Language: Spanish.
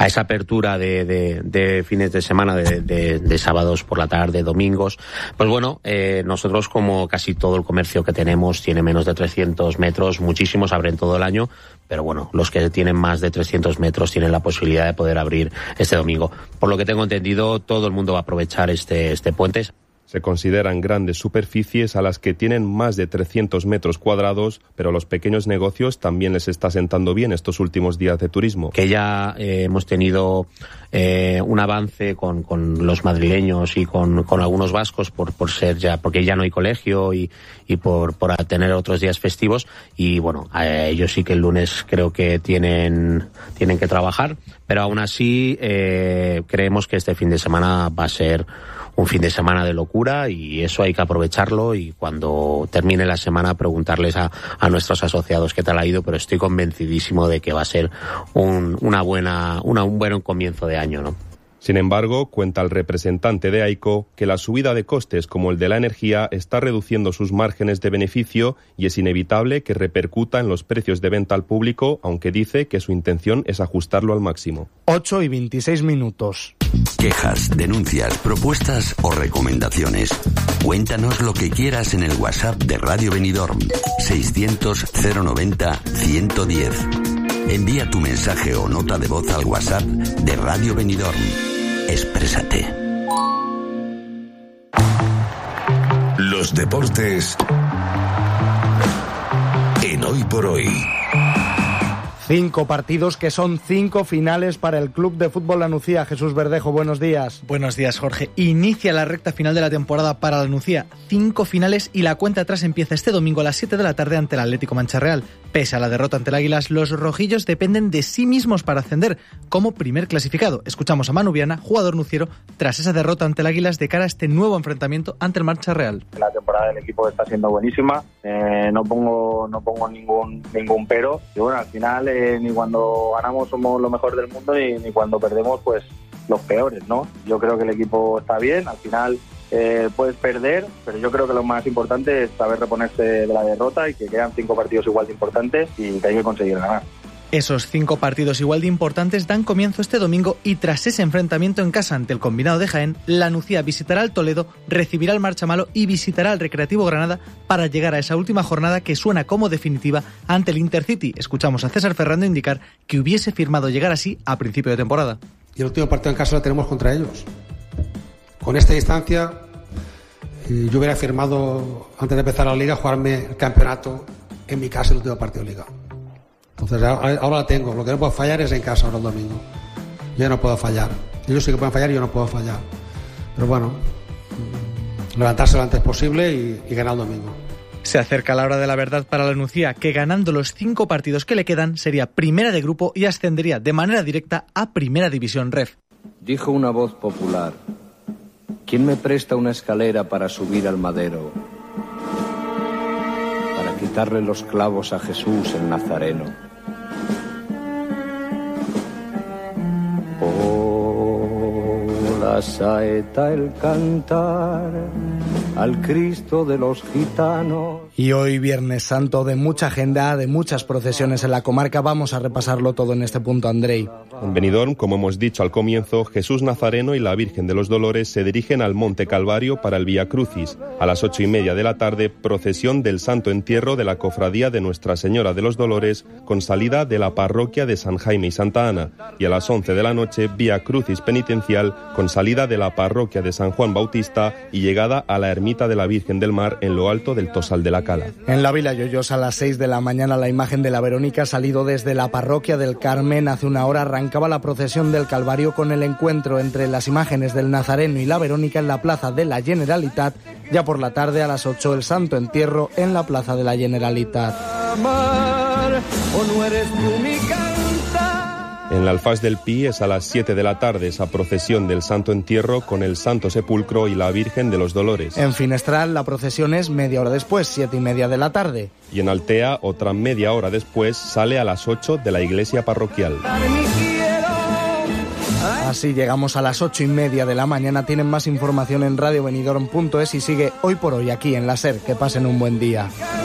esa apertura de fines de semana, de sábados por la tarde, domingos. Pues bueno, nosotros, como casi todo el comercio que tenemos tiene menos de 300 metros, muchísimos abren todo el año, pero bueno, los que tienen más de 300 metros tienen la posibilidad de poder abrir este domingo. Por lo que tengo entendido, todo el mundo va a aprovechar este puente. Se consideran grandes superficies a las que tienen más de 300 metros cuadrados, pero a los pequeños negocios también les está sentando bien estos últimos días de turismo. Que ya hemos tenido un avance con los madrileños y con algunos vascos por ser ya, porque ya no hay colegio y por tener otros días festivos, y bueno, ellos sí que el lunes creo que tienen que trabajar, pero aún así creemos que este fin de semana va a ser un fin de semana de locura, y eso hay que aprovecharlo, y cuando termine la semana preguntarles a nuestros asociados qué tal ha ido, pero estoy convencidísimo de que va a ser un buen comienzo de año, ¿no? Sin embargo, cuenta el representante de AICO que la subida de costes como el de la energía está reduciendo sus márgenes de beneficio y es inevitable que repercuta en los precios de venta al público, aunque dice que su intención es ajustarlo al máximo. 8:26. Quejas, denuncias, propuestas o recomendaciones. Cuéntanos lo que quieras en el WhatsApp de Radio Benidorm 600 090 110. Envía tu mensaje o nota de voz al WhatsApp de Radio Benidorm. Exprésate. Los deportes en Hoy por Hoy. 5 partidos que son 5 finales para el Club de Fútbol La Nucía. Jesús Verdejo, buenos días. Buenos días, Jorge. Inicia la recta final de la temporada para La Nucía. 5 finales y la cuenta atrás empieza este domingo a las 7 de la tarde ante el Atlético Mancha Real. Pese a la derrota ante el Águilas, los rojillos dependen de sí mismos para ascender como primer clasificado. Escuchamos a Manu Viana, jugador nuciero, tras esa derrota ante el Águilas de cara a este nuevo enfrentamiento ante el Mancha Real. La temporada del equipo está siendo buenísima, no pongo ningún pero, y bueno, al final ni cuando ganamos somos lo mejor del mundo ni cuando perdemos pues los peores, ¿no? Yo creo que el equipo está bien, al final puedes perder, pero yo creo que lo más importante es saber reponerse de la derrota y que quedan 5 partidos igual de importantes y que hay que conseguir ganar. Esos 5 partidos igual de importantes dan comienzo este domingo, y tras ese enfrentamiento en casa ante el combinado de Jaén, La Nucía visitará al Toledo, recibirá al Marchamalo y visitará al Recreativo Granada para llegar a esa última jornada que suena como definitiva ante el Intercity. Escuchamos a César Ferrando indicar que hubiese firmado llegar así a principio de temporada. Y el último partido en casa lo tenemos contra ellos. Con esta distancia, yo hubiera firmado, antes de empezar la Liga, jugarme el campeonato en mi casa el último partido de Liga. Entonces ahora la tengo. Lo que no puedo fallar es en casa ahora el domingo. Yo no puedo fallar. Ellos sí que pueden fallar y yo no puedo fallar. Pero bueno, levantarse lo antes posible y ganar el domingo. Se acerca la hora de la verdad para La Nucía, que ganando los 5 partidos que le quedan sería primera de grupo y ascendería de manera directa a Primera División Ref. Dijo una voz popular: ¿quién me presta una escalera para subir al madero? Para quitarle los clavos a Jesús el Nazareno. La saeta, el cantar al Cristo de los gitanos. Y hoy, Viernes Santo, de mucha agenda, de muchas procesiones en la comarca, vamos a repasarlo todo en este punto, Andrei. En Benidorm, como hemos dicho al comienzo, Jesús Nazareno y la Virgen de los Dolores se dirigen al Monte Calvario para el Vía Crucis. A las 8:30 de la tarde, procesión del Santo Entierro de la Cofradía de Nuestra Señora de los Dolores, con salida de la parroquia de San Jaime y Santa Ana. Y a las 11 de la noche, Vía Crucis penitencial, con salida de la parroquia de San Juan Bautista y llegada a la ermita de la Virgen del Mar en lo alto del Tosal de la Cala. En la Vila Lloyosa, a las 6 de la mañana, la imagen de la Verónica ha salido desde la parroquia del Carmen. Hace una hora arrancaba la procesión del Calvario con el encuentro entre las imágenes del Nazareno y la Verónica en la plaza de la Generalitat. Ya por la tarde, a las 8, el Santo Entierro en la plaza de la Generalitat. En la Alfaz del Pi es a las 7 de la tarde esa procesión del Santo Entierro con el Santo Sepulcro y la Virgen de los Dolores. En Finestral la procesión es media hora después, 7:30 de la tarde. Y en Altea, otra media hora después, sale a las 8 de la iglesia parroquial. Así llegamos a las 8:30 de la mañana. Tienen más información en radiobenidorm.es y sigue Hoy por Hoy aquí en la SER. Que pasen un buen día.